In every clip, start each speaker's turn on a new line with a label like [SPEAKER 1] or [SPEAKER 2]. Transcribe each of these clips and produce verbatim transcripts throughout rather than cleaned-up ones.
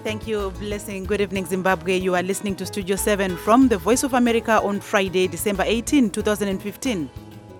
[SPEAKER 1] Thank you, Blessing. Good evening, Zimbabwe. You are listening to Studio seven from the Voice of America on Friday, December eighteenth, twenty fifteen.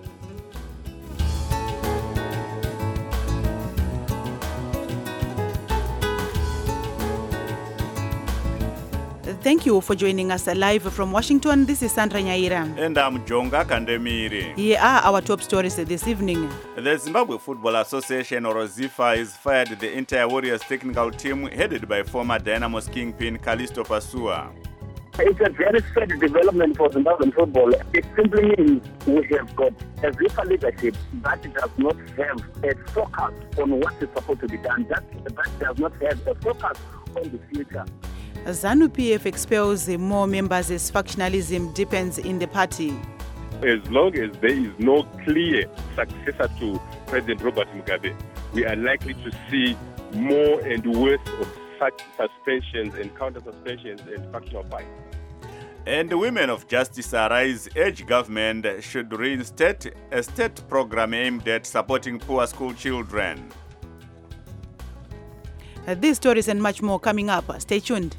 [SPEAKER 1] Thank you for joining us live from Washington. This is Sandra Nyaira.
[SPEAKER 2] And I'm Jonga Kandemiri.
[SPEAKER 1] Here are our top stories this evening.
[SPEAKER 2] The Zimbabwe Football Association, or ZIFA, has fired the entire Warriors technical team headed by former Dynamos kingpin Callisto Pasua.
[SPEAKER 3] It's a very sad development for Zimbabwean football. It simply means we have got a ZIFA leadership that does not have a focus on what is supposed to be done, that, that does not have a focus on the future.
[SPEAKER 1] ZANU-P F expels more members as factionalism deepens in the party.
[SPEAKER 4] As long as there is no clear successor to President Robert Mugabe, we are likely to see more and worse of such suspensions and counter-suspensions and factional fights.
[SPEAKER 2] And the Women of Justice Arise urge government should reinstate a state program aimed at supporting poor school children.
[SPEAKER 1] Uh, these stories and much more coming up. Stay tuned.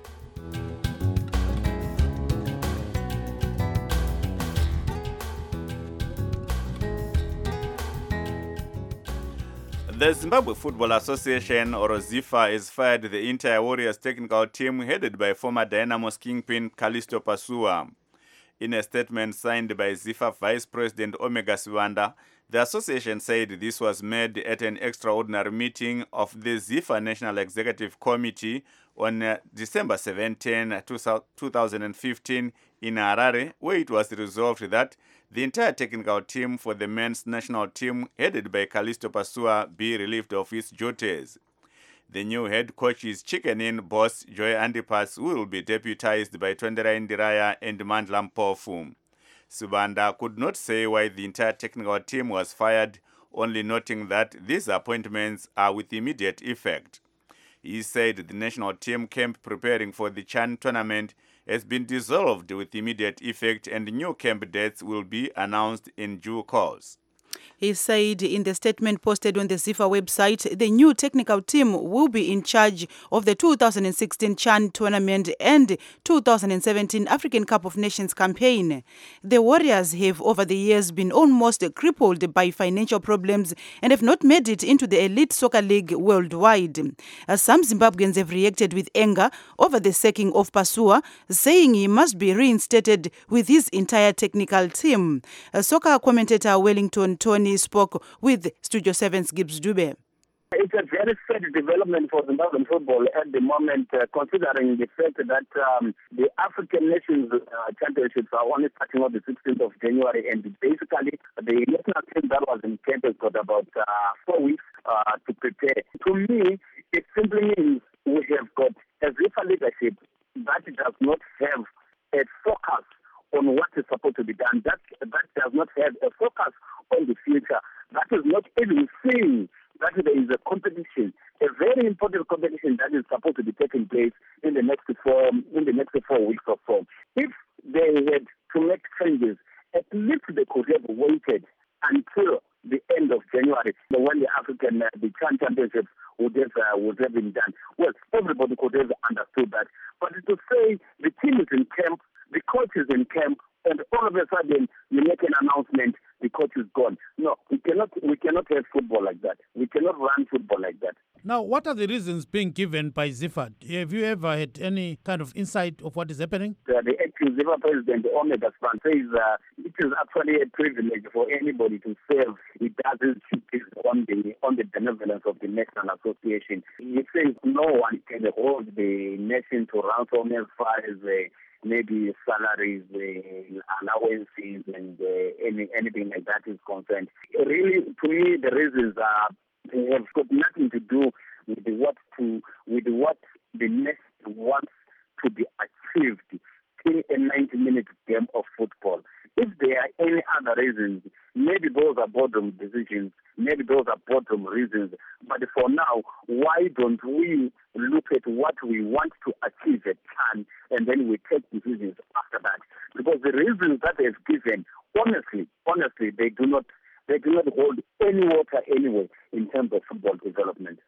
[SPEAKER 2] The Zimbabwe Football Association, or ZIFA, has fired the entire Warriors technical team headed by former Dynamos kingpin Callisto Pasua. In a statement signed by ZIFA Vice President Omega Sibanda, the association said this was made at an extraordinary meeting of the ZIFA National Executive Committee on uh, December seventeenth, two thousand fifteen in Harare, where it was resolved that the entire technical team for the men's national team, headed by Callisto Pasua, be relieved of its duties. The new head coach's chicken-in boss, Joy Andipas, will be deputized by Tondera Indiraya and Mandla Mpofu. Subanda could not say why the entire technical team was fired, only noting that these appointments are with immediate effect. He said the national team camp preparing for the Chan tournament has been dissolved with immediate effect and new camp dates will be announced in due course.
[SPEAKER 1] He said in the statement posted on the ZIFA website, the new technical team will be in charge of the two thousand sixteen Chan tournament and two thousand seventeen African Cup of Nations campaign. The Warriors have over the years been almost crippled by financial problems and have not made it into the elite soccer league worldwide. As some Zimbabweans have reacted with anger over the sacking of Pasua, saying he must be reinstated with his entire technical team. A soccer commentator Wellington Tony spoke with Studio seven's Gibbs Dube.
[SPEAKER 3] It's a very sad development for Zimbabwean football at the moment, uh, considering the fact that um, the African Nations uh, Championships are only starting on the sixteenth of January, and basically the national team that was in camp has got about uh, four weeks uh, to prepare. To me, it simply means we have got a ZIFA leadership that does not have a focus on what is supposed to be done, that, that does not have a focus on the future, that is not even seeing that there is a competition, a very important competition that is supposed to be taking place in the next four, in the next four weeks or so. If they had to make changes, at least they could have waited until the end of January, when the African, uh, the Chan Championships would have, uh, would have been done. Well, everybody could have understood that. But to say the team is in camp, the coach is in camp, and all of a sudden you make an announcement, the coach is gone. No, we cannot we cannot have football like that. We cannot run football like that.
[SPEAKER 5] Now, what are the reasons being given by ZIFA? Have you ever had any kind of insight of what is happening?
[SPEAKER 3] Uh, the acting ZIFA president, Omega Span, says uh, it is actually a privilege for anybody to serve. He does his duties on the, on the benevolence of the National Association. He says no one can hold the nation to ransom as far as uh, maybe salaries, uh, allowances, and uh, any, anything like that is concerned. Really, to me, the reasons are they have got nothing to do with what to with what the nation wants to be achieved in a ninety-minute game of football. If there are any other reasons, maybe those are boardroom decisions, maybe those are boardroom reasons. But for now, why don't we look at what we want to achieve at Chan and then we take decisions after that? Because the reasons that they've given, honestly, honestly, they do not they do not hold any water anyway in terms of football development.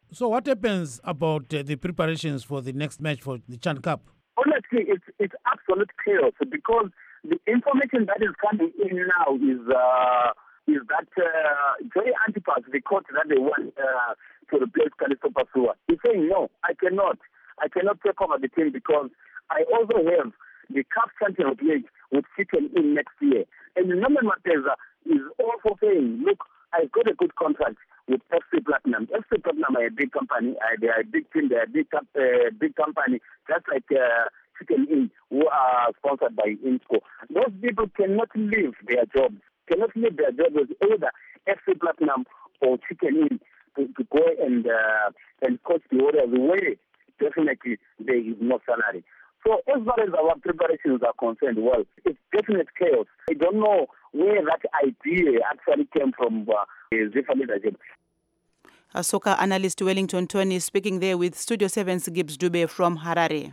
[SPEAKER 5] So what happens about uh, the preparations for the next match for the Chan Cup?
[SPEAKER 3] Honestly, it's it's absolute chaos because the information that is coming in now is uh, is that uh, Joey Antipas, the coach that they want uh, to replace Callisto Pasua, is saying no, I cannot, I cannot take over the team because I also have the Cup Champions League with Chicken in next year, and Norman Mateza is also saying, look, I've got a good contract with F C Platinum. F C Platinum are a big company. Uh, they are a big team. They are a big, uh, big company, just like uh, Chicken Inn, who are sponsored by INSCO. Those people cannot leave their jobs. Cannot leave their jobs with either F C Platinum or Chicken Inn to, to go and uh, and coach the Warriors. Where definitely there is no salary. So as far as our preparations are concerned, well, it's definite chaos. I don't know where that idea actually came from uh, Ziffa leadership.
[SPEAKER 1] A soccer analyst Wellington Tony speaking there with Studio seven's Gibbs Dube from Harare.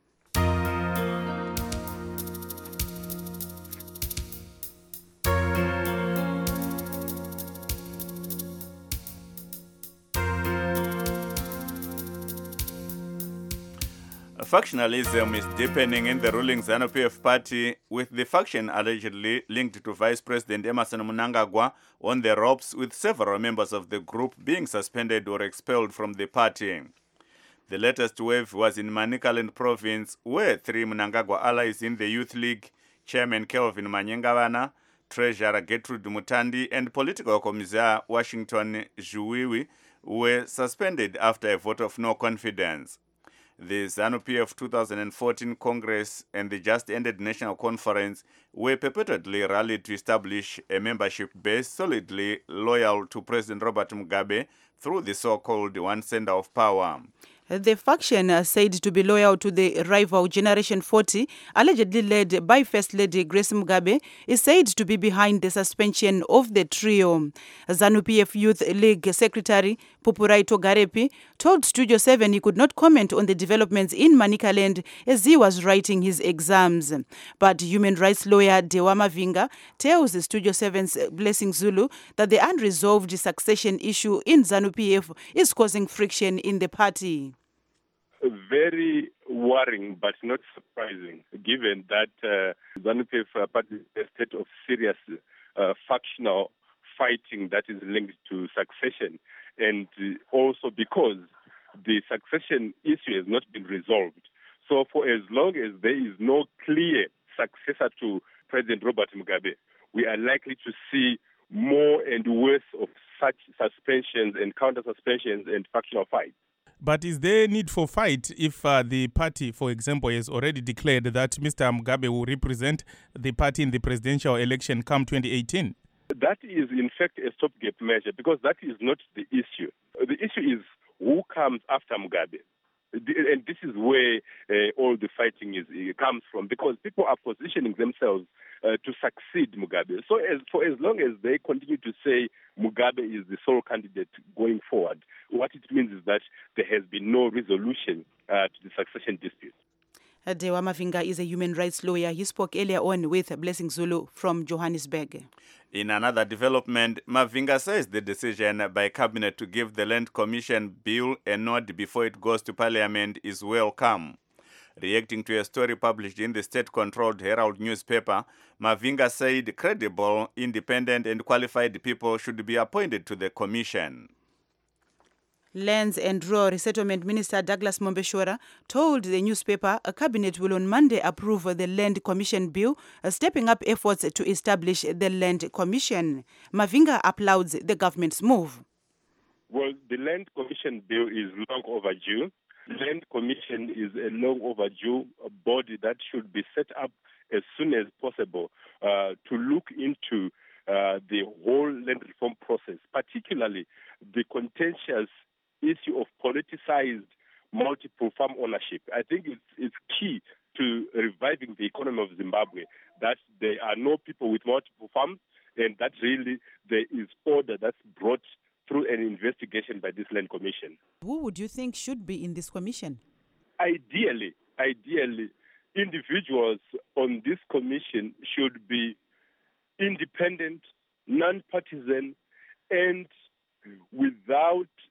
[SPEAKER 2] Factionalism is deepening in the ruling ZANU-P F party, with the faction allegedly linked to Vice President Emmerson Mnangagwa on the ropes, with several members of the group being suspended or expelled from the party. The latest wave was in Manicaland province, where three Mnangagwa allies in the Youth League, Chairman Kelvin Manyengavana, Treasurer Gertrude Mutandi, and Political Commissar Washington Zhuwiwi were suspended after a vote of no confidence. The ZANU-P F two thousand fourteen Congress and the just-ended National Conference were perpetually rallied to establish a membership base solidly loyal to President Robert Mugabe through the so-called one center of power.
[SPEAKER 1] The faction uh, said to be loyal to the rival Generation forty, allegedly led by First Lady Grace Mugabe, is said to be behind the suspension of the trio. ZANU-P F Youth League Secretary Pupurai Togarepi told Studio seven he could not comment on the developments in Manicaland as he was writing his exams. But human rights lawyer Dewa Mavinga tells Studio seven's Blessing Zulu that the unresolved succession issue in ZANU-P F is causing friction in the party.
[SPEAKER 4] Very worrying, but not surprising, given that uh, ZANU-P F party is a state of serious uh, factional fighting that is linked to succession, and uh, also because the succession issue has not been resolved. So for as long as there is no clear successor to President Robert Mugabe, we are likely to see more and worse of such suspensions and counter-suspensions and factional fights.
[SPEAKER 6] But is there a need for fight if uh, the party, for example, has already declared that Mister Mugabe will represent the party in the presidential election come twenty eighteen?
[SPEAKER 4] That is, in fact, a stopgap measure because that is not the issue. The issue is who comes after Mugabe. And this is where uh, all the fighting is uh, comes from, because people are positioning themselves uh, to succeed Mugabe. So as, for as long as they continue to say Mugabe is the sole candidate going forward, what it means is that there has been no resolution uh, to the succession dispute.
[SPEAKER 1] Dewa Mavinga is a human rights lawyer. He spoke earlier on with Blessing Zulu from Johannesburg.
[SPEAKER 2] In another development, Mavinga says the decision by Cabinet to give the Land Commission bill a nod before it goes to Parliament is welcome. Reacting to a story published in the state-controlled Herald newspaper, Mavinga said credible, independent and qualified people should be appointed to the commission.
[SPEAKER 1] Lands and Rural Resettlement Minister Douglas Mombeshora told the newspaper a cabinet will on Monday approve the Land Commission bill, uh, stepping up efforts to establish the Land Commission. Mavinga applauds the government's move.
[SPEAKER 4] Well, the Land Commission bill is long overdue. Land Commission is a long overdue body that should be set up as soon as possible uh, to look into uh, the whole land reform process, particularly the contentious issue of politicized multiple farm ownership. I think it's, it's key to reviving the economy of Zimbabwe, that there are no people with multiple farms, and that really there is order that's brought through an investigation by this Land Commission.
[SPEAKER 1] Who would you think should be in this commission?
[SPEAKER 4] Ideally, ideally, individuals on this commission should be independent, non-partisan, and without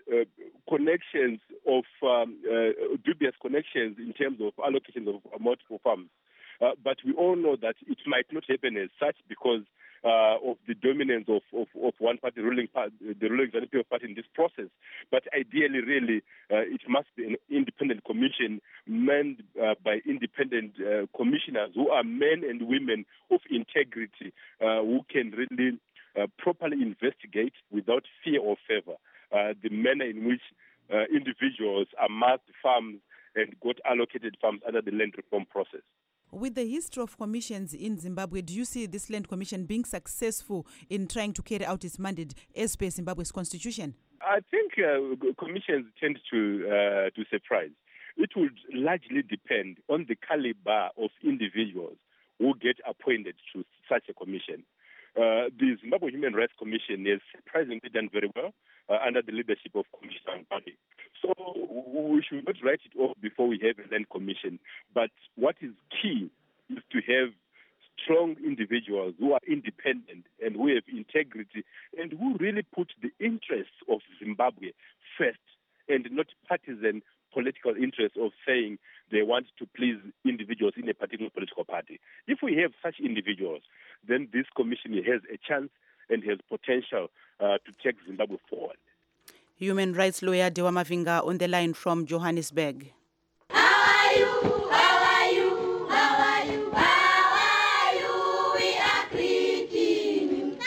[SPEAKER 4] uh, connections of um, uh, dubious connections in terms of allocations of multiple farms. Uh, but we all know that it might not happen as such because uh, of the dominance of, of, of one party, ruling part, the ruling Zanu-P F party in this process. But ideally, really, uh, it must be an independent commission manned uh, by independent uh, commissioners who are men and women of integrity, uh, who can really uh, properly investigate without fear or favor uh, the manner in which uh, individuals amassed farms and got allocated farms under the land reform process.
[SPEAKER 1] With the history of commissions in Zimbabwe, do you see this land commission being successful in trying to carry out its mandate as per Zimbabwe's constitution?
[SPEAKER 4] I think uh, commissions tend to uh, to surprise. It would largely depend on the caliber of individuals who get appointed to such a commission. Uh, the Zimbabwe Human Rights Commission has surprisingly done very well uh, under the leadership of Commissioner Mbadi. So we should not write it off before we have a land commission. But what is key is to have strong individuals who are independent and who have integrity and who really put the interests of Zimbabwe first and not partisan political interests of saying they want to please individuals in a particular political party. If we have such individuals, then this commission has a chance and has potential uh, to take Zimbabwe forward.
[SPEAKER 1] Human rights lawyer Dewa Mavinga on the line from Johannesburg.
[SPEAKER 7] How are you? How are you? How are you? How are you? We are greeting you.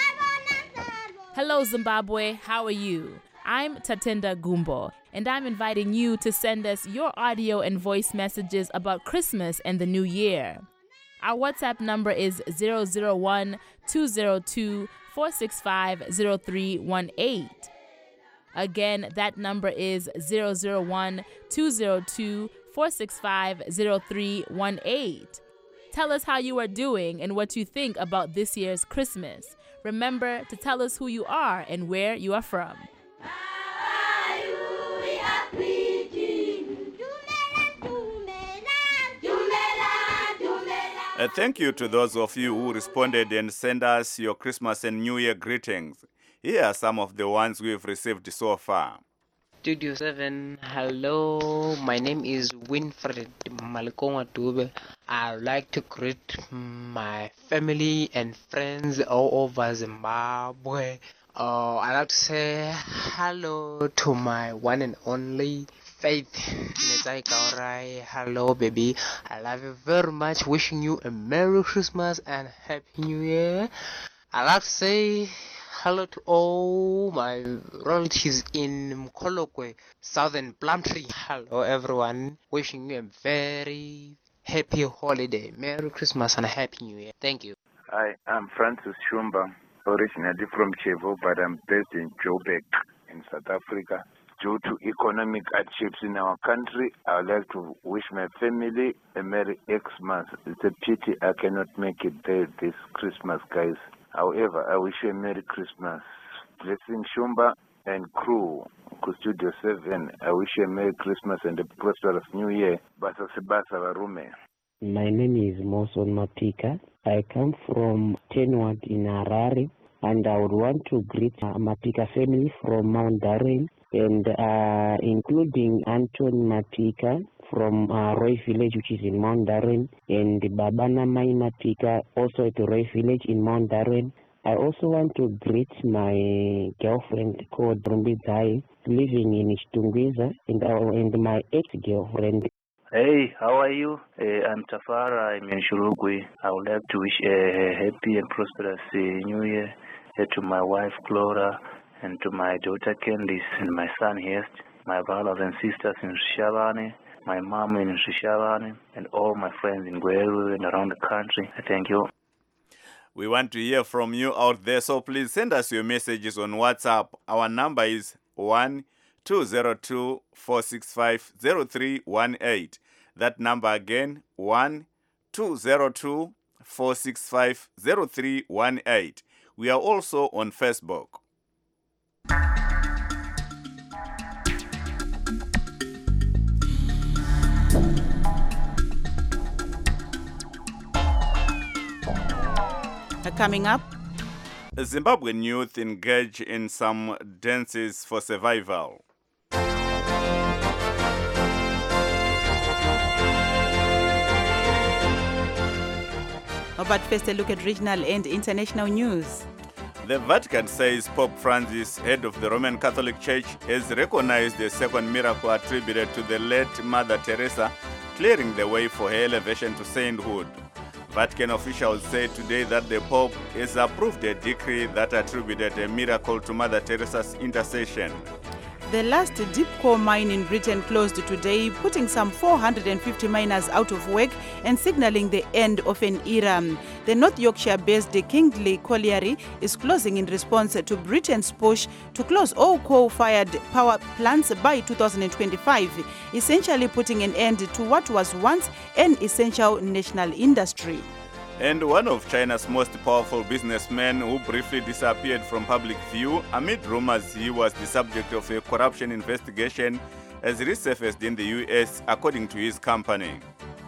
[SPEAKER 8] Hello, Zimbabwe. How are you? I'm Tatenda Gumbo, and I'm inviting you to send us your audio and voice messages about Christmas and the New Year. Our WhatsApp number is zero zero one, two zero two, four six five, zero three one eight. Again, that number is zero zero one, two zero two, four six five, zero three one eight. Tell us how you are doing and what you think about this year's Christmas. Remember to tell us who you are and where you are from.
[SPEAKER 2] Uh, thank you to those of you who responded and sent us your Christmas and New Year greetings. Here are some of the ones we've received so far.
[SPEAKER 9] Studio seven, hello, my name is Winfred Malikonga Dube. I'd like to greet my family and friends all over Zimbabwe. Uh, I'd like to say hello to my one and only Faith. Hello, baby. I love you very much. Wishing you a Merry Christmas and Happy New Year. I'd like to say hello to all my relatives in Mkolokwe, Southern Plumtree. Hello, everyone. Wishing you a very happy holiday. Merry Christmas and Happy New Year. Thank you.
[SPEAKER 10] Hi, I'm Francis Shumba, originally from Chevo, but I'm based in Joburg in South Africa. Due to economic hardships in our country, I would like to wish my family a Merry Xmas. It's a pity I cannot make it there this Christmas, guys. However, I wish you a Merry Christmas. Blessing Shumba and crew, Studio seven. I wish you a Merry Christmas and a prosperous New Year. Basa Sebasa Varume.
[SPEAKER 11] My name is Moson Matika. I come from Tenward in Harare, and I would want to greet uh, Matika family from Mount Darren, and uh, including Anton Matika from uh, Roy Village, which is in Mount Darren, and Babana Mai Matika, also at Roy Village in Mount Darren. I also want to greet my girlfriend called Rumbidai, living in Ishtungwiza, and, uh, and my ex-girlfriend.
[SPEAKER 12] Hey, how are you? Uh, I'm Tafara, I'm in Shurugwi. I would like to wish a happy and prosperous uh, New Year uh, to my wife, Clara, and to my daughter Candice and my son Hest, my brothers and sisters in Shishavane, my mom in Shishavane, and all my friends in Gweru and around the country. Thank you.
[SPEAKER 2] We want to hear from you out there, so please send us your messages on WhatsApp. Our number is one two zero two, four six five, zero three one eight. That number again, one two zero two, four six five, zero three one eight. We are also on Facebook.
[SPEAKER 1] Coming up,
[SPEAKER 2] Zimbabwean youth engage in some dances for survival.
[SPEAKER 1] But first, a look at regional and international news.
[SPEAKER 2] The Vatican says Pope Francis, head of the Roman Catholic Church, has recognized the second miracle attributed to the late Mother Teresa, clearing the way for her elevation to sainthood. Vatican officials said today that the Pope has approved a decree that attributed a miracle to Mother Teresa's intercession.
[SPEAKER 1] The last deep core mine in Britain closed today, putting some four hundred fifty miners out of work and signaling the end of an era. The North Yorkshire-based Kingsley Colliery is closing in response to Britain's push to close all coal-fired power plants by two thousand twenty-five, essentially putting an end to what was once an essential national industry.
[SPEAKER 2] And one of China's most powerful businessmen who briefly disappeared from public view amid rumors he was the subject of a corruption investigation has resurfaced in the U S, according to his company.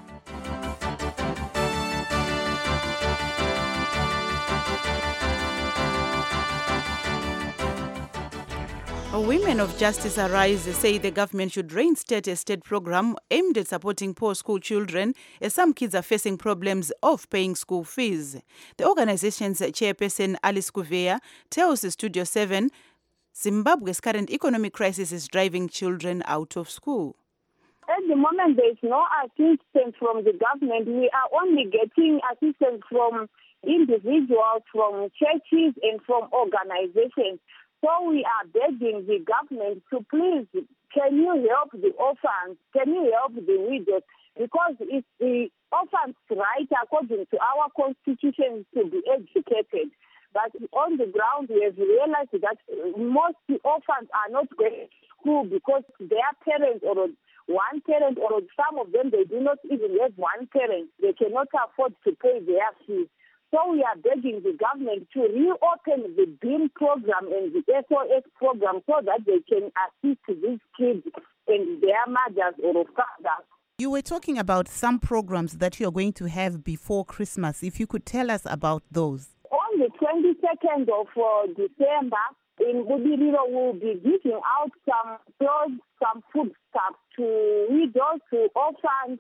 [SPEAKER 1] Women of Justice Arise say the government should reinstate a state program aimed at supporting poor school children, as some kids are facing problems of paying school fees. The organization's chairperson, Alice Kuvea, tells Studio seven Zimbabwe's current economic crisis is driving children out of school.
[SPEAKER 13] At the moment, there is no assistance from the government. We are only getting assistance from individuals, from churches, and from organizations. So we are begging the government to please, can you help the orphans? Can you help the widows? Because it's the orphans' right, according to our constitution, to be educated. But on the ground, we have realized that most orphans are not going to school because their parents or one parent or some of them, they do not even have one parent. They cannot afford to pay their fees. So we are begging the government to reopen the BEAM program and the S O S program so that they can assist these kids and their mothers or fathers.
[SPEAKER 14] You were talking about some programs that you're going to have before Christmas. If you could tell us about those.
[SPEAKER 13] On the twenty-second of uh, December, in Budiliro, we'll be giving out some clothes, some food stuff to widows, to orphans,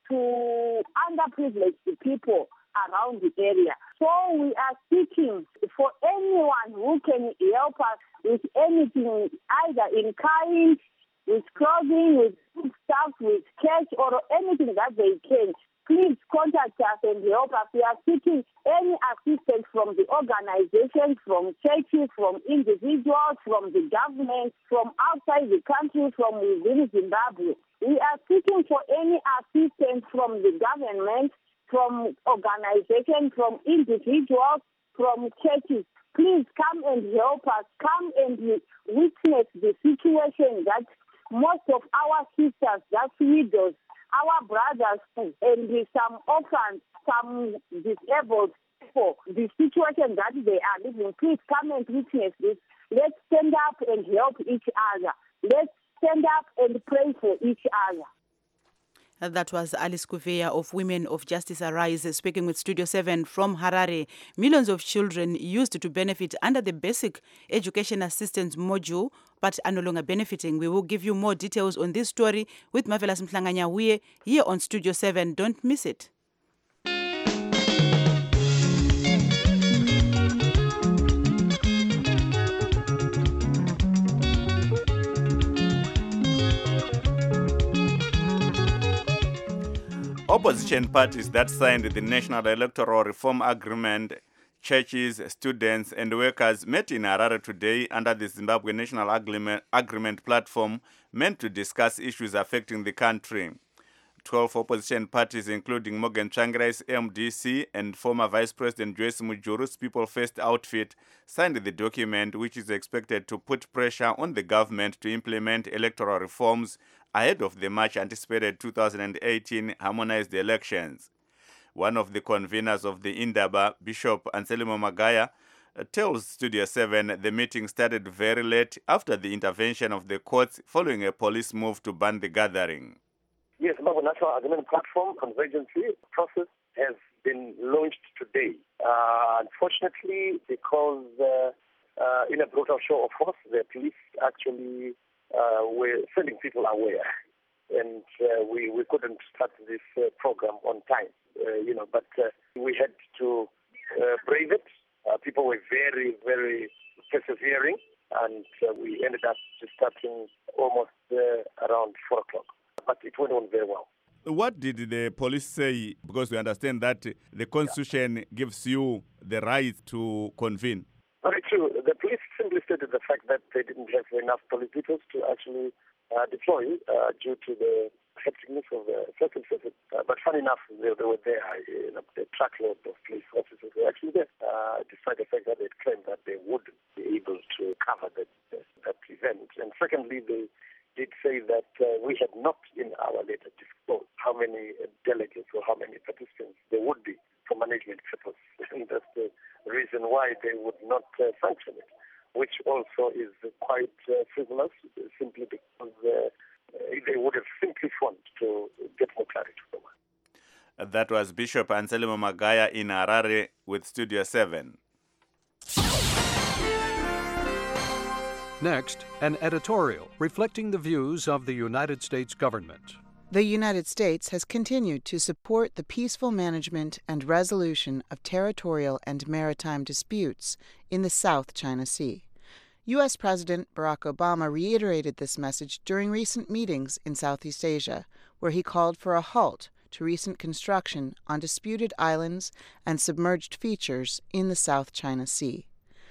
[SPEAKER 13] to underprivileged people around the area. So we are seeking for anyone who can help us with anything, either in kind, with clothing, with food stuff, with cash, or anything that they can. Please contact us and help us. We are seeking any assistance from the organizations, from churches, from individuals, from the government, from outside the country, from within Zimbabwe. We are seeking for any assistance from the government, from organizations, from individuals, from churches. Please come and help us. Come and witness the situation that most of our sisters, that's widows, our brothers, and some orphans, some disabled people, the situation that they are living. Please come and witness this. Let's stand up and help each other. Let's stand up and pray for each other.
[SPEAKER 1] That was Alice Kuvea of Women of Justice Arise speaking with Studio seven from Harare. Millions of children used to benefit under the Basic Education Assistance module but are no longer benefiting. We will give you more details on this story with Marvelous Mhlanganya here on Studio seven. Don't miss it.
[SPEAKER 2] Opposition parties that signed the National Electoral Reform Agreement, churches, students, and workers met in Harare today under the Zimbabwe National Agreement, Agreement platform meant to discuss issues affecting the country. Twelve opposition parties, including Morgan Tsvangirai's M D C and former Vice President Joyce Mujuru's People First outfit, signed the document, which is expected to put pressure on the government to implement electoral reforms ahead of the much anticipated two thousand eighteen harmonized elections. One of the conveners of the Indaba, Bishop Anselmo Magaya, tells Studio seven the meeting started very late after the intervention of the courts following a police move to ban the gathering.
[SPEAKER 15] Yes, the National Agreement Platform Convergency process has been launched today. Uh, unfortunately, because uh, uh, in a brutal show of force, the police actually uh, were sending people away, and uh, we, we couldn't start this uh, program on time. Uh, you know, but uh, We had to uh, brave it. Uh, people were very, very persevering, and uh, we ended up just starting almost uh, around four o'clock. But it went on very well.
[SPEAKER 2] What did the police say? Because we understand that the Constitution gives you the right to convene.
[SPEAKER 15] Very true. The police simply stated the fact that they didn't have enough police vehicles to actually uh, deploy uh, due to the hecticness of the circumstances. Uh, but funny enough, they, they were there. You know, the truckload of police officers were actually there, uh, despite the fact that they claimed that they would be able to cover that, that event. And secondly, they did say that uh, we had not in our letter disclosed how many delegates or how many participants there would be for management purposes. And that's the reason why they would not uh, sanction it, which also is quite uh, frivolous, simply because uh, they would have simply wanted to get more clarity from us.
[SPEAKER 2] That was Bishop Anselmo Magaya in Harare with Studio seven.
[SPEAKER 16] Next, an editorial reflecting the views of the United States government.
[SPEAKER 17] The United States has continued to support the peaceful management and resolution of territorial and maritime disputes in the South China Sea. U S President Barack Obama reiterated this message during recent meetings in Southeast Asia, where he called for a halt to recent construction on disputed islands and submerged features in the South China Sea.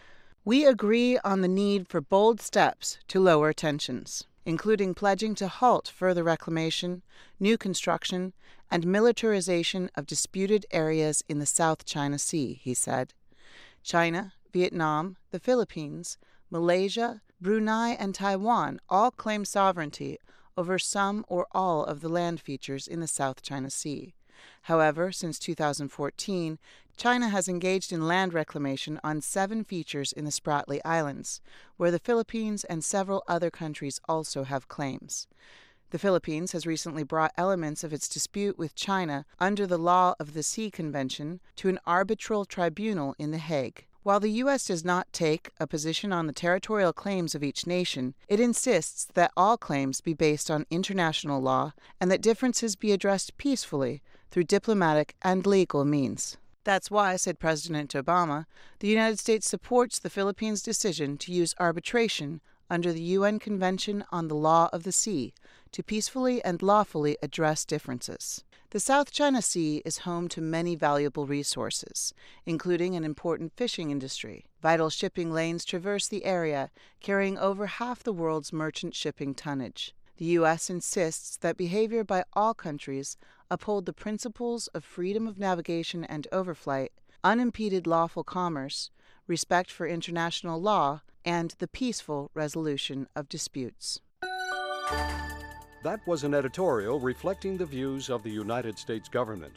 [SPEAKER 17] We agree on the need for bold steps to lower tensions, including pledging to halt further reclamation, new construction, and militarization of disputed areas in the South China Sea, he said. China, Vietnam, the Philippines, Malaysia, Brunei, and Taiwan all claim sovereignty over some or all of the land features in the South China Sea. However, since two thousand fourteen, China has engaged in land reclamation on seven features in the Spratly Islands, where the Philippines and several other countries also have claims. The Philippines has recently brought elements of its dispute with China under the Law of the Sea Convention to an arbitral tribunal in The Hague. While the U S does not take a position on the territorial claims of each nation, it insists that all claims be based on international law and that differences be addressed peacefully through diplomatic and legal means. That's why, said President Obama, the United States supports the Philippines' decision to use arbitration under the U N Convention on the Law of the Sea to peacefully and lawfully address differences. The South China Sea is home to many valuable resources, including an important fishing industry. Vital shipping lanes traverse the area, carrying over half the world's merchant shipping tonnage. The U S insists that behavior by all countries uphold the principles of freedom of navigation and overflight, unimpeded lawful commerce, respect for international law, and the peaceful resolution of disputes.
[SPEAKER 16] That was an editorial reflecting the views of the United States government.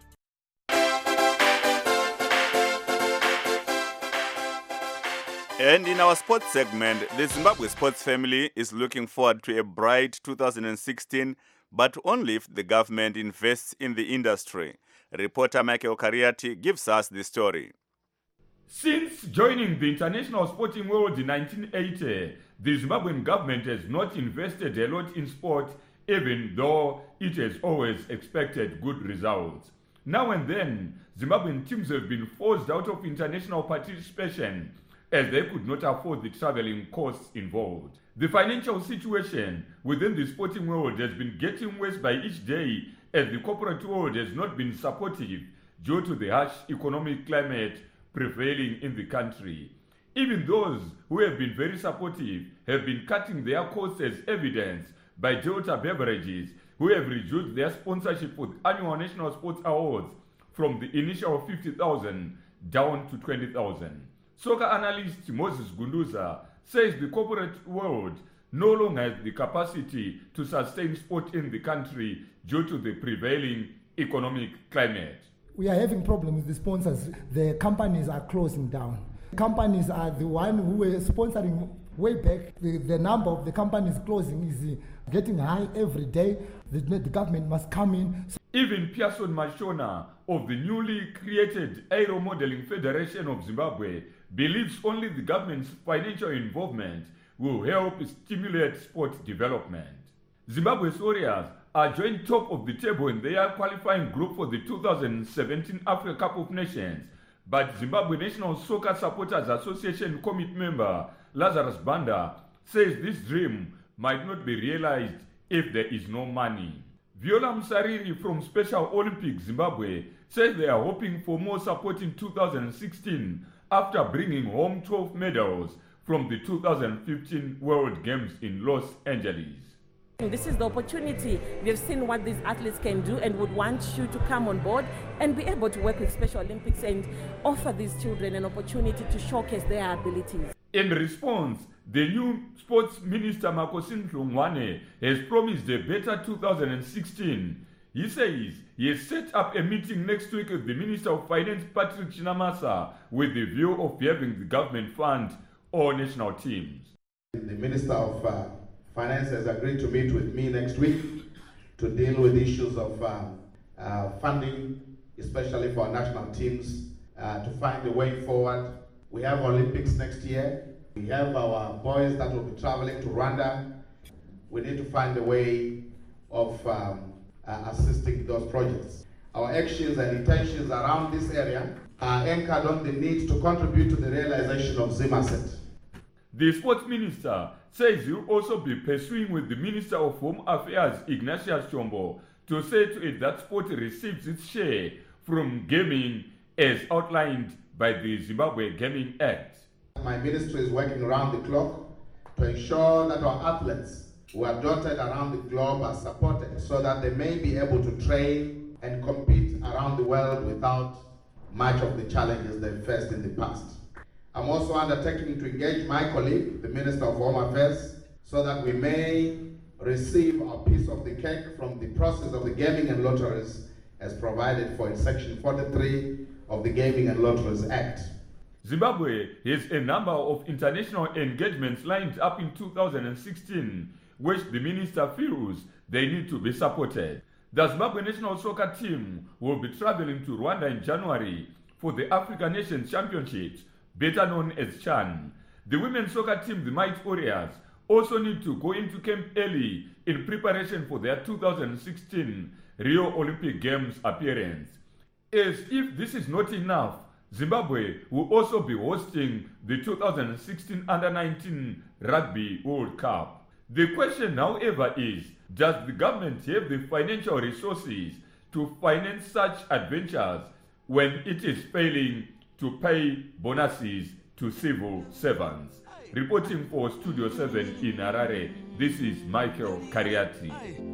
[SPEAKER 2] And in our sports segment, the Zimbabwe sports family is looking forward to a bright two thousand sixteen, but only if the government invests in the industry. Reporter Michael Kariati gives us the story.
[SPEAKER 18] Since joining the international sporting world in nineteen eighty, the Zimbabwean government has not invested a lot in sport, even though it has always expected good results. Now and then, Zimbabwean teams have been forced out of international participation as they could not afford the traveling costs involved. The financial situation within the sporting world has been getting worse by each day as the corporate world has not been supportive due to the harsh economic climate prevailing in the country. Even those who have been very supportive have been cutting their costs, as evidenced by Delta Beverages, who have reduced their sponsorship for the annual National Sports Awards from the initial fifty thousand down to twenty thousand. Soccer analyst Moses Gunduza says the corporate world no longer has the capacity to sustain sport in the country due to the prevailing economic climate.
[SPEAKER 19] We are having problems with the sponsors. The companies are closing down. Companies are the one who were sponsoring way back. The, the number of the companies closing is getting high every day. The, the government must come in.
[SPEAKER 18] Even Pearson Mashona of the newly created Aero Modeling Federation of Zimbabwe believes only the government's financial involvement will help stimulate sport development. Zimbabwe's Warriors are joint top of the table in their qualifying group for the two thousand seventeen Africa Cup of Nations. But Zimbabwe National Soccer Supporters Association committee member Lazarus Banda says this dream might not be realized if there is no money. Viola Msariri from Special Olympics Zimbabwe says they are hoping for more support in two thousand sixteen after bringing home twelve medals from the two thousand fifteen World Games in Los Angeles.
[SPEAKER 20] This is the opportunity. We have seen what these athletes can do and would want you to come on board and be able to work with Special Olympics and offer these children an opportunity to showcase their abilities.
[SPEAKER 18] In response, the new sports minister Makosin Hlongwane has promised a better two thousand sixteen. He says he has set up a meeting next week with the Minister of Finance Patrick Chinamasa with the view of having the government fund all national teams.
[SPEAKER 21] The Minister of uh, Finance has agreed to meet with me next week to deal with issues of uh, uh, funding, especially for our national teams, uh, to find a way forward. We have Olympics next year. We have our boys that will be traveling to Rwanda. We need to find a way of um, uh, assisting those projects. Our actions and intentions around this area are anchored on the need to contribute to the realization of ZimAsset.
[SPEAKER 18] The sports minister says he'll also be pursuing with the Minister of Home Affairs, Ignatius Chombo, to say to it that sport receives its share from gaming as outlined by the Zimbabwe Gaming Act.
[SPEAKER 21] My ministry is working around the clock to ensure that our athletes who are dotted around the globe are supported so that they may be able to train and compete around the world without much of the challenges they faced in the past. I'm also undertaking to engage my colleague, the Minister of Home Affairs, so that we may receive our piece of the cake from the process of the gaming and lotteries as provided for in Section forty-three of the Gaming and Lotteries Act.
[SPEAKER 18] Zimbabwe has a number of international engagements lined up in two thousand sixteen, which the minister feels they need to be supported. The Zimbabwe national soccer team will be traveling to Rwanda in January for the African Nations Championships, better known as CHAN. The women's soccer team, the Mighty Warriors, also need to go into camp early in preparation for their two thousand sixteen Rio Olympic Games appearance. As if this is not enough, Zimbabwe will also be hosting the two thousand sixteen Under nineteen Rugby World Cup. The question, however, is, does the government have the financial resources to finance such adventures when it is failing to pay bonuses to civil servants? Reporting for Studio seven in Harare, this is Michael Kariati.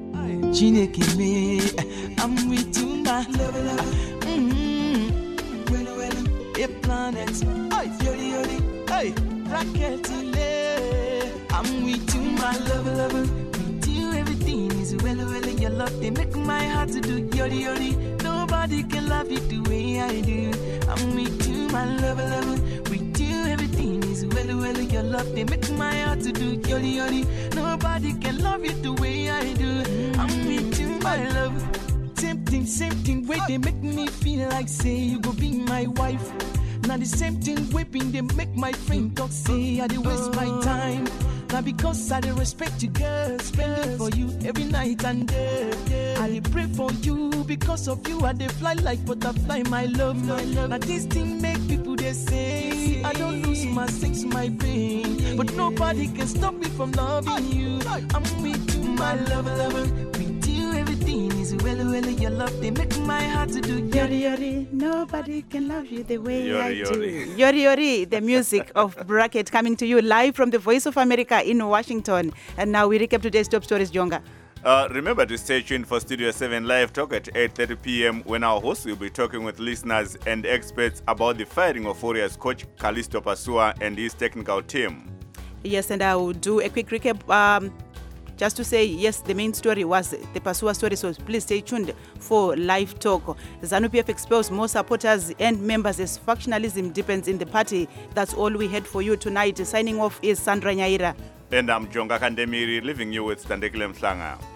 [SPEAKER 22] I'm with you, my love, love. Mm-hmm. Well, well, a planet. Yori, yori, hey, rocket. I'm with you, my love, love. With you, everything is well, well. Your love, they make my heart to do yori, yori. Nobody can love you the way I do. I'm with you, my love, love. With you, everything is well, well. Your love, they make my heart to do yori, yori. Nobody can love you the way I do. I'm with you, my love. Same thing, same thing, way they make me feel like say you go be my wife. Now the same thing, whipping they make my friend talk say I dey waste my time. Now because I dey respect you, girl, spend it for you every night and day. I dey pray for you because of you. I dey fly like butterfly, my love. Now this thing make people they say I don't lose my sense, my pain, but nobody can stop me from loving you. I'm with you, my love, lover. With you, everything is well, well. Your love they make my heart to do
[SPEAKER 1] yori yori. Nobody can love you the way
[SPEAKER 2] Yori,
[SPEAKER 1] I
[SPEAKER 2] yori.
[SPEAKER 1] do. Yori yori, the music of Bracket coming to you live from the Voice of America in Washington. And now we recap today's top stories, Jonga.
[SPEAKER 2] Uh, remember to stay tuned for Studio seven Live Talk at eight thirty p.m. when our hosts will be talking with listeners and experts about the firing of Warriors coach Callisto Pasua and his technical team.
[SPEAKER 1] Yes, and I will do a quick recap. Um, Just to say, yes, the main story was the Pasua story, so please stay tuned for Live Talk. ZANU-P F expels more supporters and members as factionalism deepens in the party. That's all we had for you tonight. Signing off is Sandra Nyaira.
[SPEAKER 2] And I'm Jonga Kandemiri, leaving you with Standekile Mhlanga.